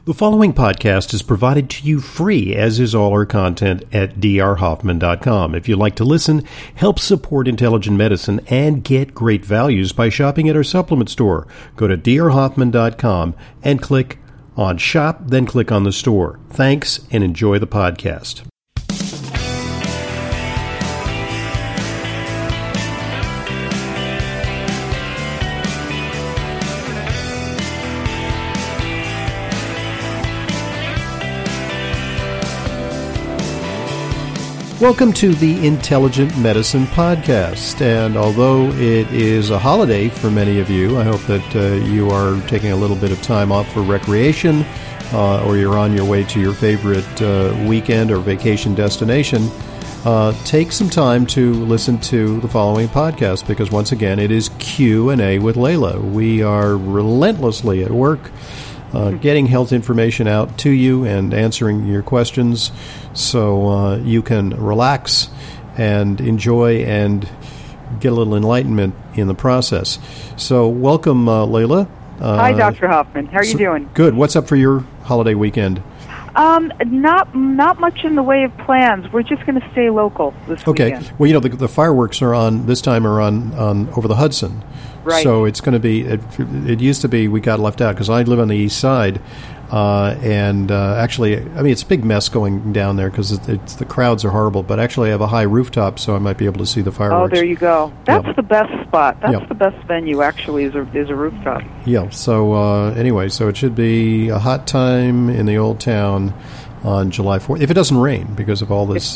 The following podcast is provided to you free, as is all our content at drhoffman.com. If you'd like to listen, help support intelligent medicine, and get great values by shopping at our supplement store, go to drhoffman.com and click on Shop, then click on the store. Thanks, and enjoy the podcast. Welcome to the Intelligent Medicine Podcast, and although it is a holiday for many of you, I hope that you are taking a little bit of time off for recreation, or you're on your way to your favorite weekend or vacation destination. Take some time to listen to the following podcast, because once again, it is Q&A with Layla. We are relentlessly at work getting health information out to you and answering your questions so you can relax and enjoy and get a little enlightenment in the process. So welcome, Layla. Hi, Dr. Hoffman. How are you doing? Good. What's up for your holiday weekend? Not much in the way of plans. We're just going to stay local this weekend. Okay. Well, you know, the fireworks are on over the Hudson. Right. So it's going to be, it used to be we got left out because I live on the east side. Actually, I mean, it's a big mess going down there because the crowds are horrible. But actually, I have a high rooftop, so I might be able to see the fireworks. Oh, there you go. That's the best spot. That's Yeah. the best venue, actually, is a rooftop. Yeah. So anyway, so it should be a hot time in the old town on July 4th, if it doesn't rain, because of all this,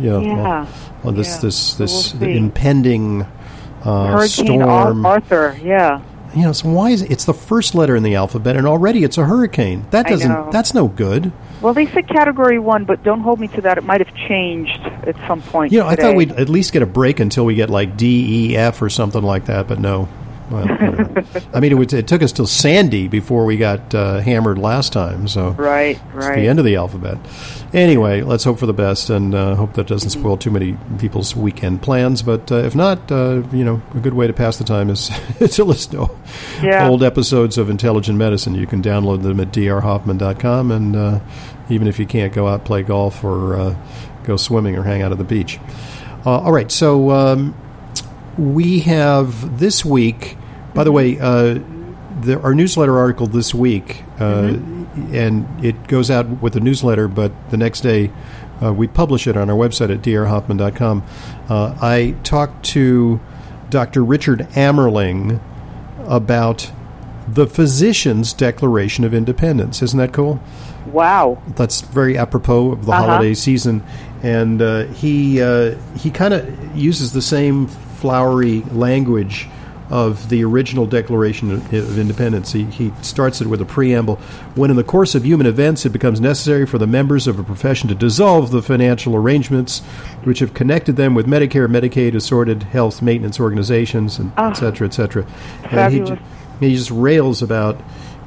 this impending Hurricane storm. Arthur. Yeah. You know, so why is it's the first letter in the alphabet, and already it's a hurricane? That's no good. Well, they said Category 1, but don't hold me to that. It might have changed at some point. You know, today. I thought we'd at least get a break until we get like D, E, F or something like that, but no. Well, you know. I mean, it took us till Sandy before we got hammered last time. So right. It's the end of the alphabet. Anyway, let's hope for the best, and hope that doesn't spoil too many people's weekend plans. But if not, a good way to pass the time is to listen to old episodes of Intelligent Medicine. You can download them at drhoffman.com, and even if you can't go out, play golf or go swimming or hang out at the beach. All right, so we have this week, by the way, our newsletter article this week, and it goes out with a newsletter, but the next day we publish it on our website at drhoffman.com. I talked to Dr. Richard Ammerling about the Physician's Declaration of Independence. Isn't that cool? Wow. That's very apropos of the holiday season. And he kind of uses the same flowery language of the original Declaration of Independence. He starts it with a preamble. When in the course of human events it becomes necessary for the members of a profession to dissolve the financial arrangements which have connected them with Medicare, Medicaid, assorted health maintenance organizations, and et cetera, et cetera. And he just rails about,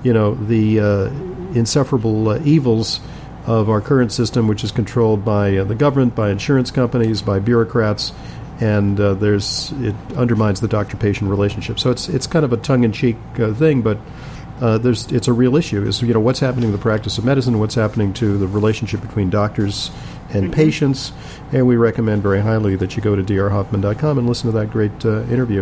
the insufferable evils of our current system, which is controlled by the government, by insurance companies, by bureaucrats, and it undermines the doctor-patient relationship. So it's kind of a tongue-in-cheek thing, but it's a real issue. Is what's happening in the practice of medicine, what's happening to the relationship between doctors and patients, and we recommend very highly that you go to drhoffman.com and listen to that great interview.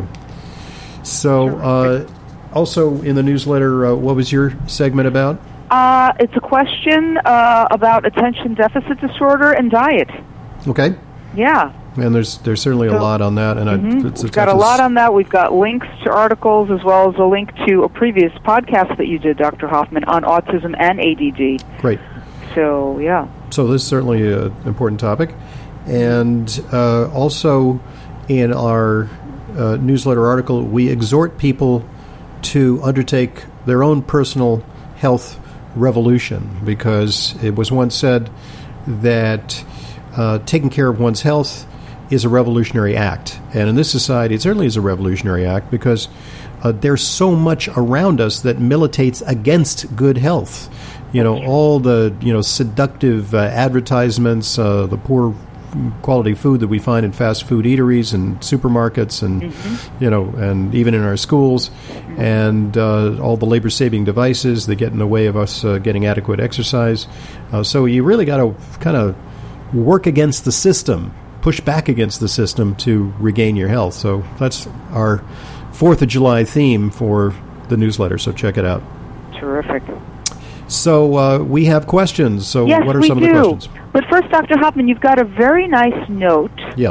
So, also in the newsletter, what was your segment about? It's a question about attention deficit disorder and diet. Okay. Yeah. And there's certainly a lot on that, and we've got a lot on that. We've got links to articles as well as a link to a previous podcast that you did, Dr. Hoffman, on autism and ADD. Great. So, yeah. So this is certainly an important topic. And also in our newsletter article, we exhort people to undertake their own personal health revolution, because it was once said that taking care of one's health is a revolutionary act. And in this society, it certainly is a revolutionary act, because there's so much around us that militates against good health. All the seductive advertisements, the poor quality food that we find in fast food eateries and supermarkets and, and even in our schools, and all the labor-saving devices that get in the way of us getting adequate exercise. So you really got to kind of work against the system, push back against the system to regain your health. So that's our 4th of July theme for the newsletter, so check it out. Terrific. So we have questions. So yes, what are some of the questions? But first, Dr. Hoffman, you've got a very nice note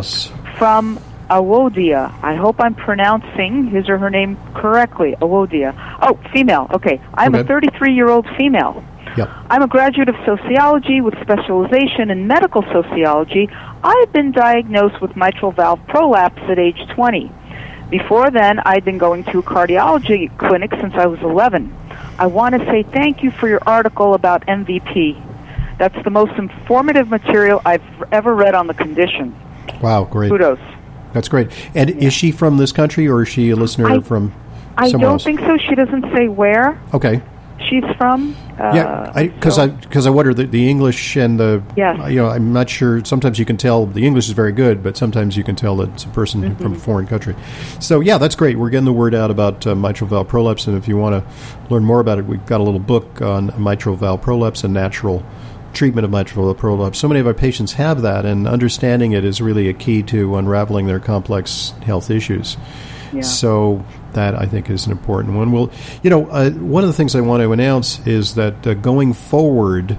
from Awodia. I hope I'm pronouncing his or her name correctly. Awodia. Oh, female. Okay. I'm a 33-year-old female. Yep. I'm a graduate of sociology with specialization in medical sociology. I have been diagnosed with mitral valve prolapse at age 20. Before then, I'd been going to a cardiology clinic since I was 11. I want to say thank you for your article about MVP. That's the most informative material I've ever read on the condition. Wow, great. Kudos. That's great. And is she from this country, or is she a listener from somewhere else? I don't think so. She doesn't say where. Okay. She's from. Because I wonder the English and the I'm not sure. Sometimes you can tell the English is very good, but sometimes you can tell that it's a person from a foreign country. So that's great. We're getting the word out about mitral valve prolapse, and if you want to learn more about it, we've got a little book on mitral valve prolapse and natural treatment of mitral valve prolapse. So many of our patients have that, and understanding it is really a key to unraveling their complex health issues. Yeah. So that, I think, is an important one. Well, one of the things I want to announce is that going forward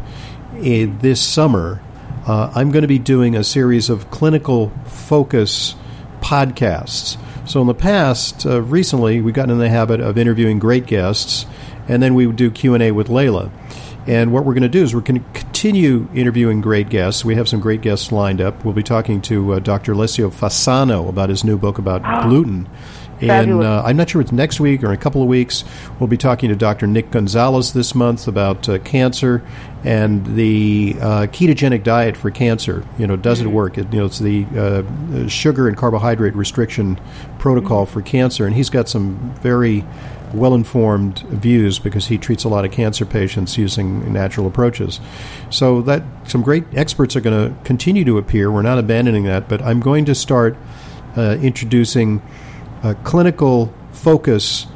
this summer, I'm going to be doing a series of clinical focus podcasts. So in the past, recently, we've gotten in the habit of interviewing great guests, and then we would do Q&A with Layla. And what we're going to do is we're going to continue interviewing great guests. We have some great guests lined up. We'll be talking to Dr. Alessio Fasano about his new book about gluten. And I'm not sure it's next week or in a couple of weeks. We'll be talking to Dr. Nick Gonzalez this month about cancer and the ketogenic diet for cancer. Does it work? It's the sugar and carbohydrate restriction protocol for cancer. And he's got some very well-informed views because he treats a lot of cancer patients using natural approaches. So that some great experts are going to continue to appear. We're not abandoning that, but I'm going to start introducing clinical focus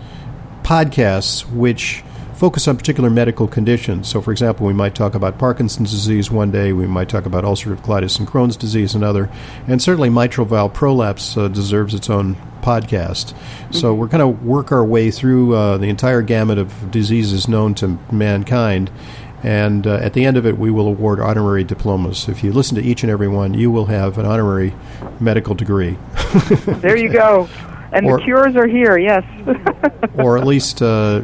podcasts which focus on particular medical conditions. So, for example, we might talk about Parkinson's disease one day, we might talk about ulcerative colitis and Crohn's disease another, and certainly mitral valve prolapse deserves its own podcast. So we're going to work our way through the entire gamut of diseases known to mankind, and at the end of it, we will award honorary diplomas. If you listen to each and every one, you will have an honorary medical degree. There you go. And the cures are here, yes. Or at least,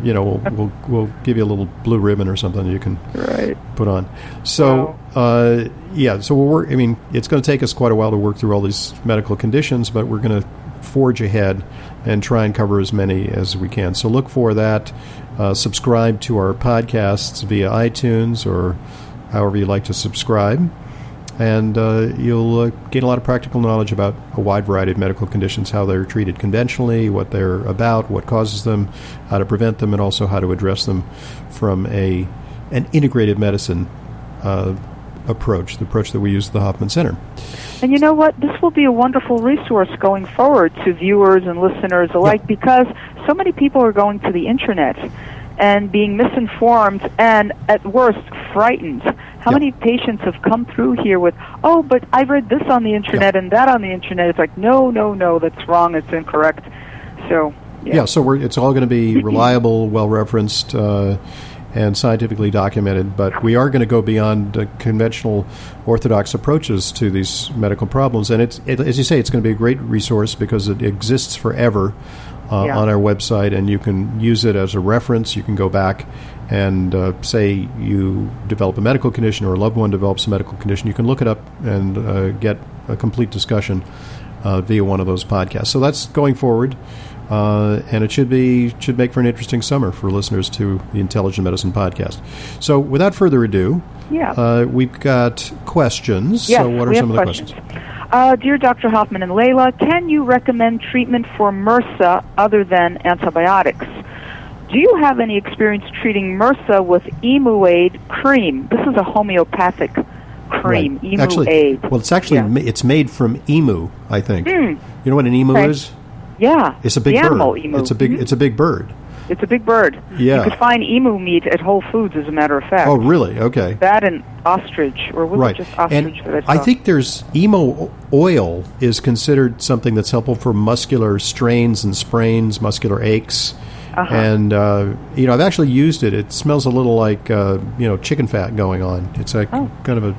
we'll give you a little blue ribbon or something you can put on. So, so we'll work. It's going to take us quite a while to work through all these medical conditions, but we're going to forge ahead and try and cover as many as we can. So look for that. Subscribe to our podcasts via iTunes or however you like to subscribe. And you'll gain a lot of practical knowledge about a wide variety of medical conditions, how they're treated conventionally, what they're about, what causes them, how to prevent them, and also how to address them from an integrated medicine approach, the approach that we use at the Hoffman Center. And you know what? This will be a wonderful resource going forward to viewers and listeners alike because so many people are going to the Internet and being misinformed and, at worst, frightened. How many patients have come through here with, but I read this on the Internet and that on the Internet. It's like, no, that's wrong. It's incorrect. So, so it's all going to be reliable, well-referenced, and scientifically documented. But we are going to go beyond conventional orthodox approaches to these medical problems. And as you say, it's going to be a great resource because it exists forever on our website, and you can use it as a reference. You can go back and say you develop a medical condition or a loved one develops a medical condition. You can look it up and get a complete discussion via one of those podcasts. So that's going forward, and it should make for an interesting summer for listeners to the Intelligent Medicine Podcast. So without further ado, we've got questions. Yes, so what are some of the questions? Dear Dr. Hoffman and Layla, can you recommend treatment for MRSA other than antibiotics? Do you have any experience treating MRSA with Emuade cream? This is a homeopathic cream, Right. Emu Actually, Aid. well, it's actually it's made from emu, I think. You know what an emu is? Yeah, It's a big the bird. animal emu. It's a big bird. It's a big bird. Yeah. You could find emu meat at Whole Foods, as a matter of fact. Oh, really? Okay. That and ostrich, or was it just ostrich that I saw? I think there's emo oil is considered something that's helpful for muscular strains and sprains, muscular aches. And, I've actually used it. It smells a little like, chicken fat going on. It's like kind of a,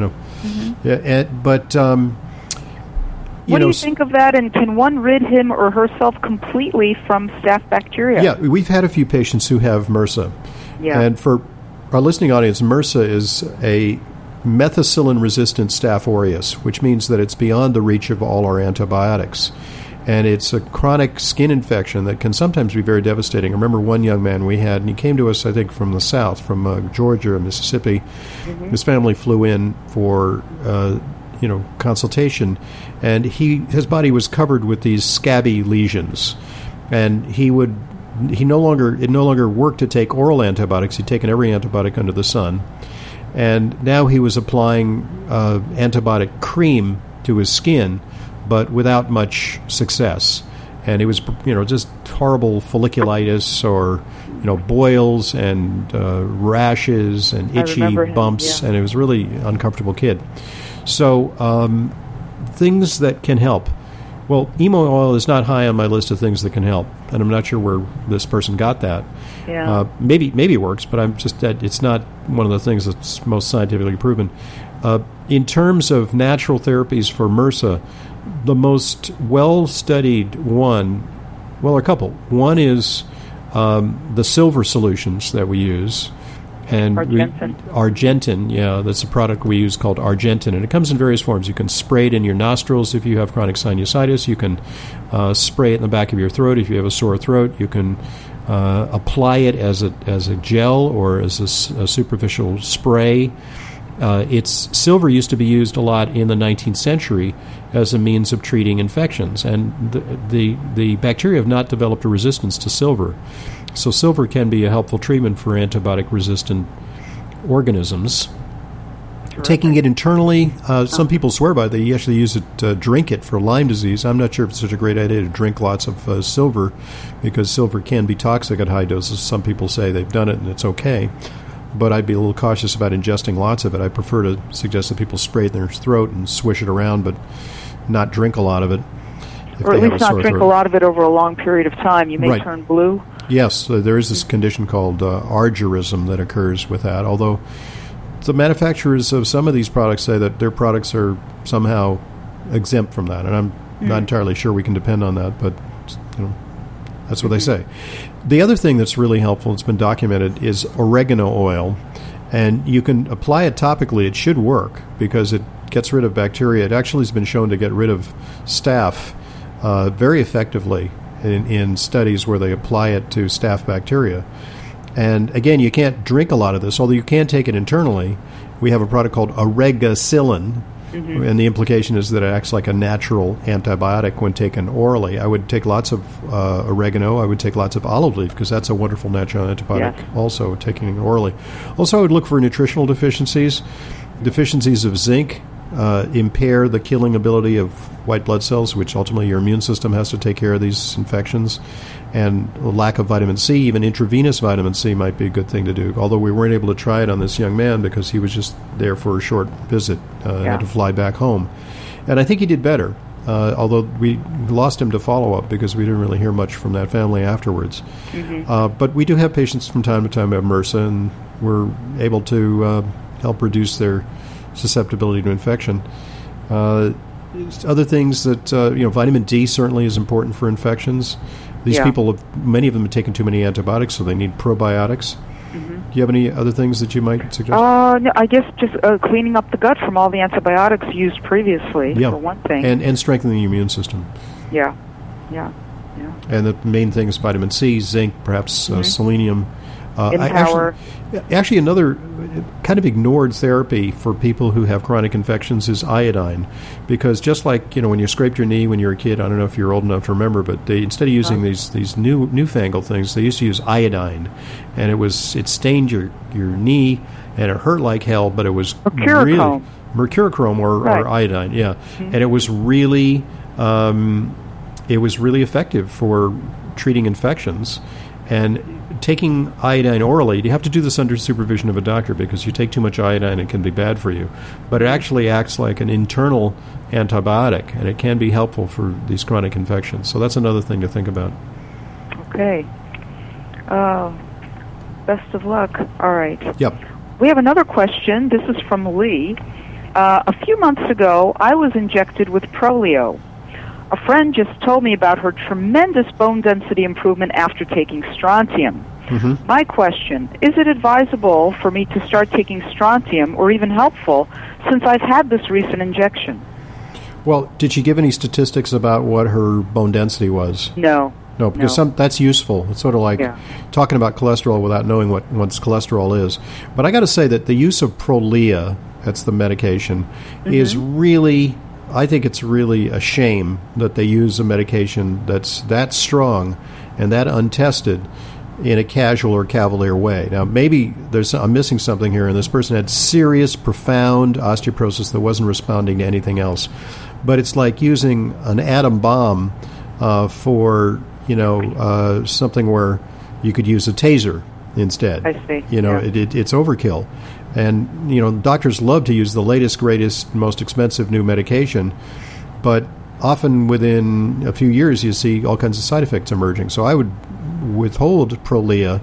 what do you think of that, and can one rid him or herself completely from staph bacteria? Yeah, we've had a few patients who have MRSA. Yeah. And for our listening audience, MRSA is a methicillin-resistant Staph aureus, which means that it's beyond the reach of all our antibiotics. And it's a chronic skin infection that can sometimes be very devastating. I remember one young man we had, and he came to us, I think, from the south, from Georgia or Mississippi. His family flew in for consultation, and his body was covered with these scabby lesions, and it no longer worked to take oral antibiotics. He'd taken every antibiotic under the sun, and now he was applying antibiotic cream to his skin, but without much success. And it was just horrible folliculitis or boils and rashes and itchy bumps, and it was a really uncomfortable kid. So things that can help. Well, emu oil is not high on my list of things that can help, and I'm not sure where this person got that. Yeah. Maybe it works, but it's not one of the things that's most scientifically proven. In terms of natural therapies for MRSA, the most well-studied one, well, a couple. One is the silver solutions that we use. And Argentin, that's a product we use called Argentin, and it comes in various forms. You can spray it in your nostrils if you have chronic sinusitis. You can spray it in the back of your throat if you have a sore throat. You can apply it as a gel or as a superficial spray. Silver used to be used a lot in the 19th century as a means of treating infections, and the bacteria have not developed a resistance to silver. So silver can be a helpful treatment for antibiotic-resistant organisms. Terrific. Taking it internally, some people swear by it. They actually use it to drink it for Lyme disease. I'm not sure if it's such a great idea to drink lots of silver, because silver can be toxic at high doses. Some people say they've done it and it's okay, but I'd be a little cautious about ingesting lots of it. I prefer to suggest that people spray it in their throat and swish it around, but not drink a lot of it. Or at least not drink a lot of it over a long period of time. You may turn blue. Yes, there is this condition called argyrism that occurs with that, although the manufacturers of some of these products say that their products are somehow exempt from that, and I'm not entirely sure we can depend on that, but that's what they say. The other thing that's really helpful, it's been documented, is oregano oil, and you can apply it topically. It should work because it gets rid of bacteria. It actually has been shown to get rid of staph very effectively in studies where they apply it to staph bacteria. And again, you can't drink a lot of this, although you can take it internally. We have a product called Oregacillin, and the implication is that it acts like a natural antibiotic when taken orally. I would take lots of oregano. I would take lots of olive leaf, because that's a wonderful natural antibiotic also, taking it orally. Also, I would look for nutritional deficiencies. Deficiencies of zinc impair the killing ability of white blood cells, which ultimately your immune system has to take care of these infections. And a lack of vitamin C, even intravenous vitamin C, might be a good thing to do. Although we weren't able to try it on this young man because he was just there for a short visit and had to fly back home. And I think he did better, although we lost him to follow-up because we didn't really hear much from that family afterwards. But we do have patients from time to time who have MRSA, and we're able to help reduce their susceptibility to infection. Other things that, vitamin D certainly is important for infections. These people, many of them have taken too many antibiotics, so they need probiotics. Do you have any other things that you might suggest? No, I guess just cleaning up the gut from all the antibiotics used previously, for one thing. And strengthening the immune system. Yeah. And the main thing is vitamin C, zinc, perhaps selenium. Actually, another kind of ignored therapy for people who have chronic infections is iodine, because just like when you scraped your knee when you were a kid, I don't know if you're old enough to remember, but they, instead of using these newfangled things, they used to use iodine, and it stained your knee. and it hurt like hell, but it was mercurochrome. Mercurochrome or iodine, yeah. Mm-hmm. And it was really effective for treating infections. And taking iodine orally, you have to do this under supervision of a doctor because you take too much iodine, it can be bad for you. But it actually acts like an internal antibiotic, and it can be helpful for these chronic infections. So that's another thing to think about. Okay. Best of luck. All right. Yep. We have another question. This is from Lee. A few months ago, I was injected with Prolia. A friend just told me about her tremendous bone density improvement after taking strontium. Mm-hmm. My question, is it advisable for me to start taking strontium or even helpful since I've had this recent injection? Well, did she give any statistics about what her bone density was? No. No, because that's useful. It's sort of like talking about cholesterol without knowing what cholesterol is. But I got to say that the use of Prolia, that's the medication, is really, I think it's really a shame that they use a medication that's that strong and that untested in a casual or cavalier way. Now, maybe I'm missing something here, and this person had serious, profound osteoporosis that wasn't responding to anything else. But it's like using an atom bomb for something where you could use a taser instead. I see. It's overkill. And, doctors love to use the latest, greatest, most expensive new medication, but often within a few years you see all kinds of side effects emerging. So I would withhold Prolia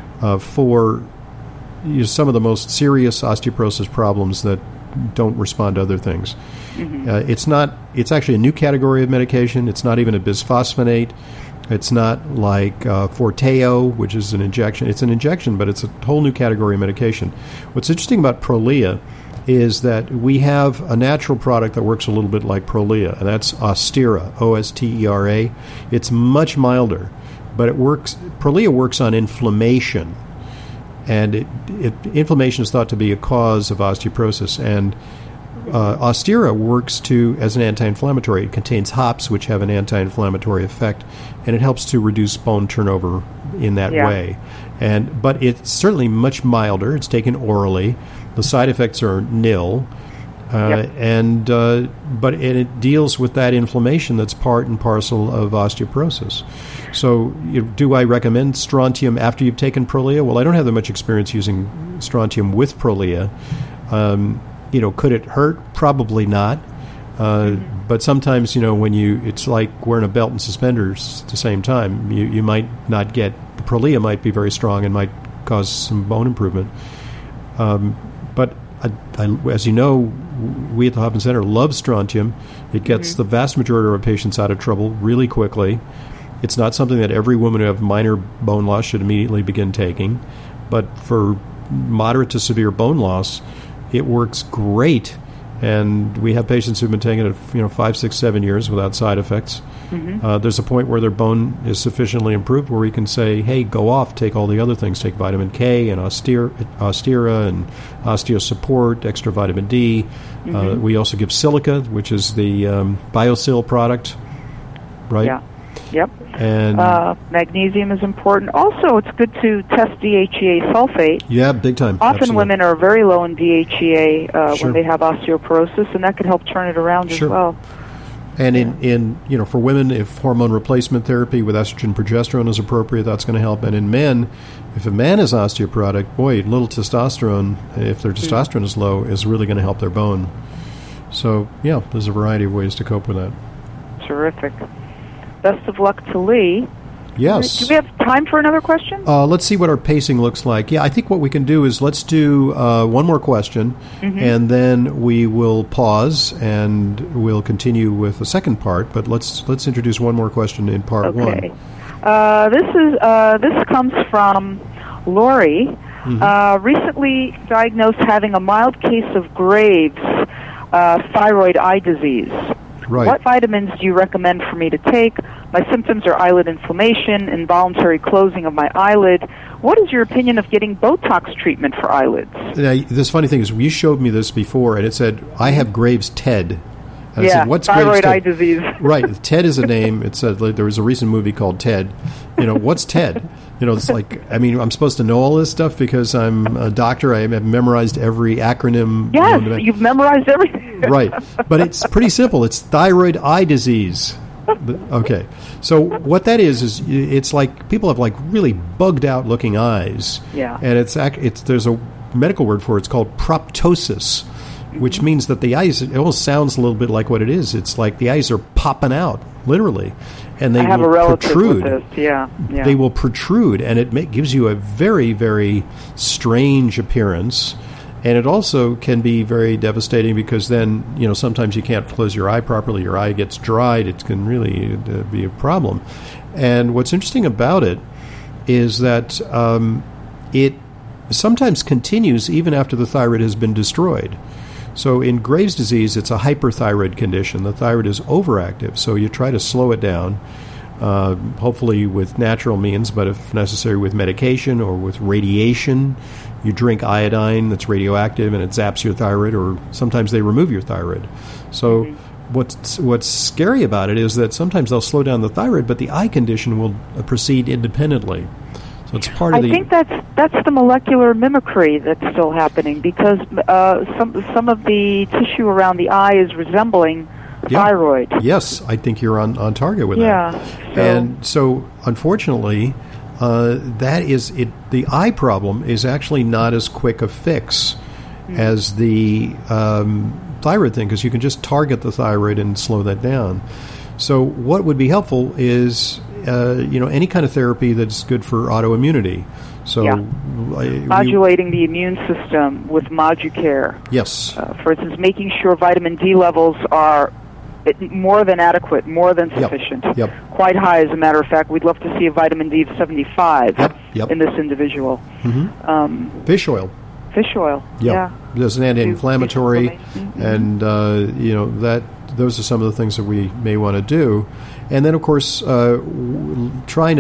for some of the most serious osteoporosis problems that don't respond to other things. Mm-hmm. It's actually a new category of medication. It's not even a bisphosphonate. It's not like Forteo, which is an injection. It's an injection, but it's a whole new category of medication. What's interesting about Prolia is that we have a natural product that works a little bit like Prolia, and that's Ostera, O-S-T-E-R-A. It's much milder, but Prolia works on inflammation, and inflammation is thought to be a cause of osteoporosis, and Ostera works as an anti-inflammatory. It contains hops, which have an anti-inflammatory effect, and it helps to reduce bone turnover in that way. But it's certainly much milder. It's taken orally. The side effects are nil, but it deals with that inflammation that's part and parcel of osteoporosis. So, do I recommend strontium after you've taken Prolia? Well, I don't have that much experience using strontium with Prolia. Could it hurt? Probably not. But sometimes, it's like wearing a belt and suspenders at the same time. You might not get, the Prolia might be very strong and might cause some bone improvement. But as you know, we at the Hoffman Center love strontium. It gets the vast majority of our patients out of trouble really quickly. It's not something that every woman who has minor bone loss should immediately begin taking. But for moderate to severe bone loss, it works great, and we have patients who've been taking it 5, 6, 7 years without side effects. There's a point where their bone is sufficiently improved where we can say, hey, go off, take all the other things, take vitamin K and Ostera and OsteoSupport, extra vitamin D. We also give silica, which is the BioSil product, right? Yeah. Yep. And magnesium is important. Also, it's good to test DHEA sulfate. Yeah, big time. Often Absolutely. Women are very low in DHEA when they have osteoporosis, and that could help turn it around as well. And in for women, if hormone replacement therapy with estrogen progesterone is appropriate, that's going to help. And in men, if a man is osteoporotic, little testosterone, if their testosterone is low, is really going to help their bone. So, there's a variety of ways to cope with that. Terrific. Best of luck to Lee. Yes. Do we have time for another question? Let's see what our pacing looks like. Yeah, I think what we can do is let's do one more question, and then we will pause and we'll continue with the second part. But let's introduce one more question in part one. This comes from Lori. Recently diagnosed having a mild case of Graves' thyroid eye disease. Right. What vitamins do you recommend for me to take? My symptoms are eyelid inflammation, involuntary closing of my eyelid. What is your opinion of getting Botox treatment for eyelids? Now, this funny thing is, you showed me this before, and it said, I have Graves' TED. And I said, what's thyroid Graves' eye disease. Right. TED is a name. It said there was a recent movie called TED. What's TED? It's like, I'm supposed to know all this stuff because I'm a doctor. I have memorized every acronym. Yes, you've memorized everything. Right. But it's pretty simple. It's thyroid eye disease. Okay. So what that is it's like people have like really bugged out looking eyes. Yeah. And there's a medical word for it. It's called proptosis, which means that the eyes, it almost sounds a little bit like what it is. It's like the eyes are popping out, literally. And they have will a relative protrude. With this. Yeah. They will protrude, and it gives you a very, very strange appearance. And it also can be very devastating because then, sometimes you can't close your eye properly. Your eye gets dried. It can really be a problem. And what's interesting about it is that it sometimes continues even after the thyroid has been destroyed. So in Graves' disease, it's a hyperthyroid condition. The thyroid is overactive, so you try to slow it down, hopefully with natural means, but if necessary with medication or with radiation. You drink iodine that's radioactive and it zaps your thyroid, or sometimes they remove your thyroid. So what's scary about it is that sometimes they'll slow down the thyroid, but the eye condition will proceed independently. So it's part of I think that's the molecular mimicry that's still happening because some of the tissue around the eye is resembling thyroid. Yes, I think you're on target with that. Yeah. And so unfortunately, that is it. The eye problem is actually not as quick a fix as the thyroid thing, because you can just target the thyroid and slow that down. So what would be helpful is any kind of therapy that's good for autoimmunity. So modulating the immune system with Moducare. Yes. For instance, making sure vitamin D levels are more than adequate, more than sufficient. Yep. Quite high, as a matter of fact. We'd love to see a vitamin D of 75 in this individual. Mm-hmm. Fish oil. Fish oil. Yeah. There's an anti-inflammatory, and those are some of the things that we may want to do. And then, of course, trying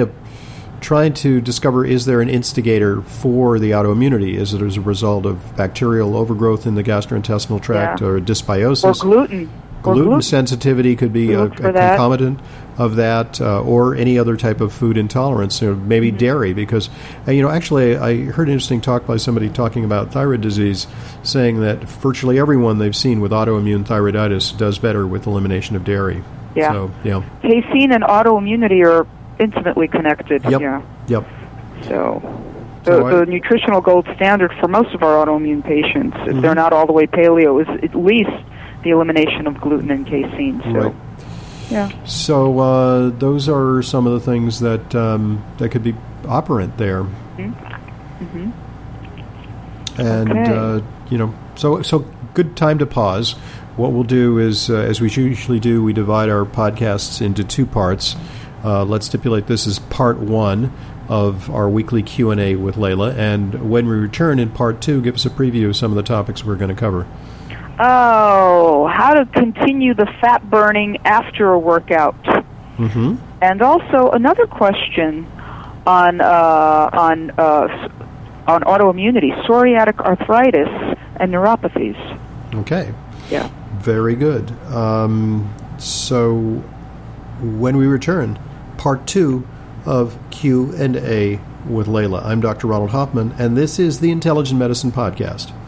to discover, is there an instigator for the autoimmunity? Is it as a result of bacterial overgrowth in the gastrointestinal tract or dysbiosis? Or gluten. Gluten sensitivity could be a concomitant of that, or any other type of food intolerance, maybe dairy, because, actually I heard an interesting talk by somebody talking about thyroid disease, saying that virtually everyone they've seen with autoimmune thyroiditis does better with elimination of dairy. Yeah. So, casein and autoimmunity are intimately connected. Yep. Yeah. Yep. So the nutritional gold standard for most of our autoimmune patients, if they're not all the way paleo, is at least the elimination of gluten and casein. So, right. Yeah. So those are some of the things that that could be operant there. Mm-hmm. And so good time to pause. What we'll do is, as we usually do, we divide our podcasts into two parts. Let's stipulate this is part one of our weekly Q&A with Layla, and when we return in part two, give us a preview of some of the topics we're going to cover. Oh, how to continue the fat burning after a workout. Mm-hmm. And also another question on autoimmunity, psoriatic arthritis, and neuropathies. Okay. Yeah. Very good. So when we return, part two of Q&A with Layla. I'm Dr. Ronald Hoffman, and this is the Intelligent Medicine Podcast.